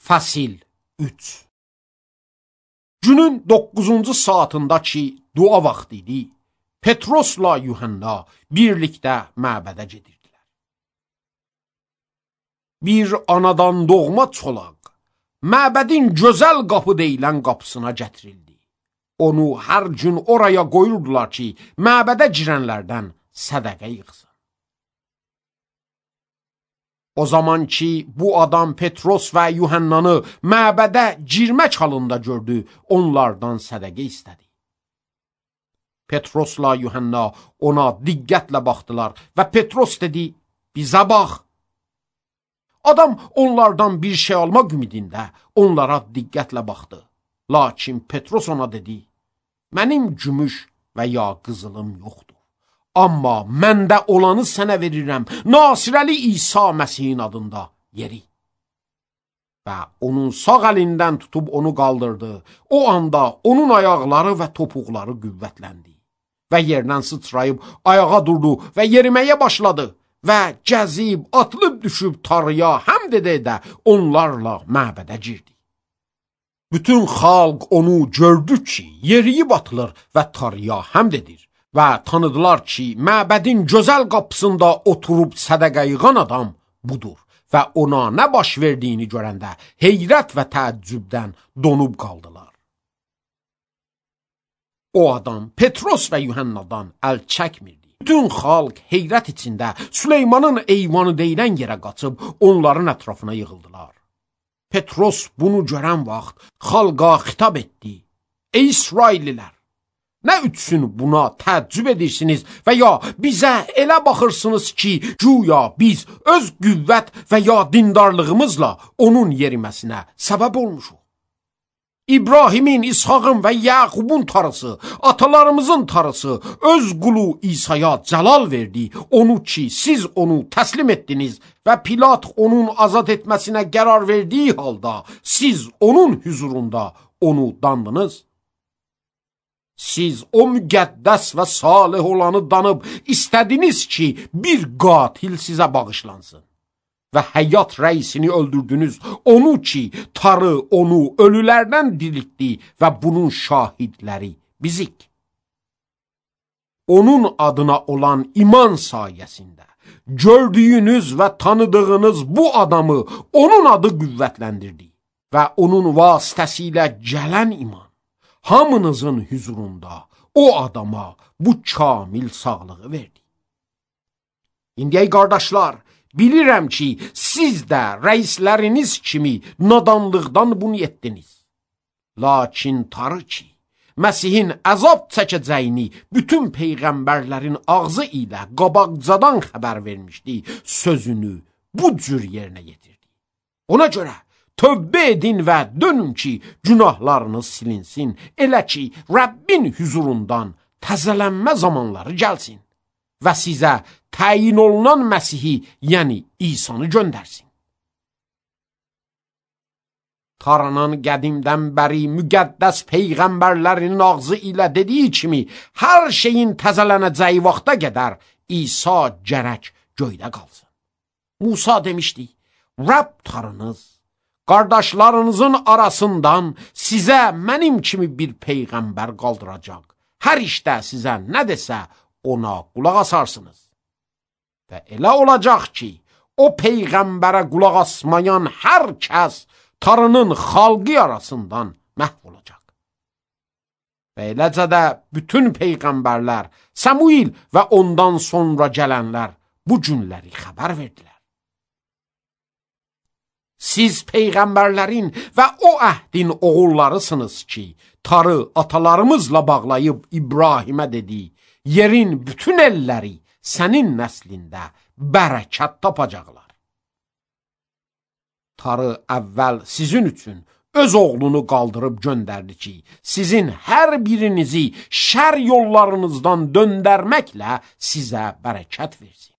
Fəsil 3. Günün 9-cu saatındakı dua vaxtı idi. Petrosla Yuhanna birlikdə məbədə gedirdilər. Bir anadan doğma çolaq məbədin gözəl qapı deyilən qapısına gətirildi. Onu hər gün oraya qoyurdular ki, məbədə girənlərdən sədəqə yığsın. O zaman ki, bu adam Petros və Yuhannanı məbədə girmək halında gördü, onlardan sədəqə istədi. Petrosla Yuhanna ona diqqətlə baxdılar və Petros dedi, bizə bax. Adam onlardan bir şey almaq ümidində onlara diqqətlə baxdı. Lakin Petros ona dedi, mənim gümüş və ya qızılım yoxdur. Amma məndə olanı sənə verirəm, Nasirəli İsa Məsihin adında yeri. Və onun sağ əlindən tutub onu qaldırdı. O anda onun ayaqları və topuqları qüvvətləndi. Və yerdən sıçrayıb ayağa durdu və yeriməyə başladı. Və gəzib, atılıb düşüb Tanrıya həmd edə onlarla məbədə girdi. Bütün xalq onu gördü ki, yeriyib atılır və Tanrıya həmd edir. Və tanıdılar ki, məbədin gözəl qapısında oturub sədəqə yığan adam budur. Və ona nə baş verdiyini görəndə heyrət və təəccübdən donub qaldılar. O adam Petros və Yuhannadan əl çəkmirdi. Bütün xalq heyrət içində Süleymanın eyvanı deyilən yerə qaçıb onların ətrafına yığıldılar. Petros bunu görən vaxt xalqa xitab etdi. Ey İsraillilər! Nə üçün buna təəccüb edirsiniz və ya bizə elə baxırsınız ki, güya biz öz qüvvət və ya dindarlığımızla onun yeriməsinə səbəb olmuşuq? İbrahimin, İshaqın və Yaqubun tarısı, atalarımızın tarısı öz qulu İsa'ya cəlal verdi. Onu ki, siz onu təslim etdiniz və Pilat onun azad etməsinə qərar verdiyi halda siz onun hüzurunda onu dandınız. Siz o müqəddəs və salih olanı danıb istədiniz ki, bir qatil sizə bağışlansın. Və həyat rəisini öldürdünüz, onu ki, Tanrı onu ölülərdən diriltdi və bunun şahidləri bizik. Onun adına olan iman sayəsində gördüyünüz və tanıdığınız bu adamı onun adı qüvvətləndirdi və onun vasitəsilə gələn iman hamınızın hüzurunda o adama bu kamil sağlığı verdi. İndi ey qardaşlar, bilirəm ki, siz də rəisləriniz kimi nadanlıqdan bunu etdiniz. Lakin Tanrı ki, Məsihin əzab çəkəcəyini bütün peyğəmbərlərin ağzı ilə qabaqcadan xəbər vermişdi, sözünü bu cür yerinə yetirdi. Ona görə tövbə edin və dönün ki, günahlarınız silinsin, elə ki, Rəbbin hüzurundan təzələnmə zamanları gəlsin və sizə təyin olunan Məsihi, yəni İsa'nı göndərsin. Tanrının qədimdən bəri müqəddəs peyğəmbərlərinin ağzı ilə dediyi kimi, hər şeyin təzələnəcəyi vaxta qədər İsa gərək göydə qalsın. Musa demişdi, Rəbb Tanrınız, qardaşlarınızın arasından sizə mənim kimi bir peyğəmbər qaldıracaq. Hər işdə sizə nə desə, ona qulaq asarsınız. Və elə olacaq ki, o peyğəmbərə qulaq asmayan hər kəs Tanrının xalqı arasından məhv olacaq. Və eləcə də bütün peyğəmbərlər, Samuil və ondan sonra gələnlər bu günləri xəbər verdilər. Siz peyğəmbərlərin və o əhdin oğullarısınız ki, Tanrı atalarımızla bağlayıb İbrahimə dedi, yerin bütün elləri sənin nəslində bərəkət tapacaqlar. Tanrı əvvəl sizin üçün öz oğlunu qaldırıb göndərdi ki, sizin hər birinizi şər yollarınızdan döndərməklə sizə bərəkət versin.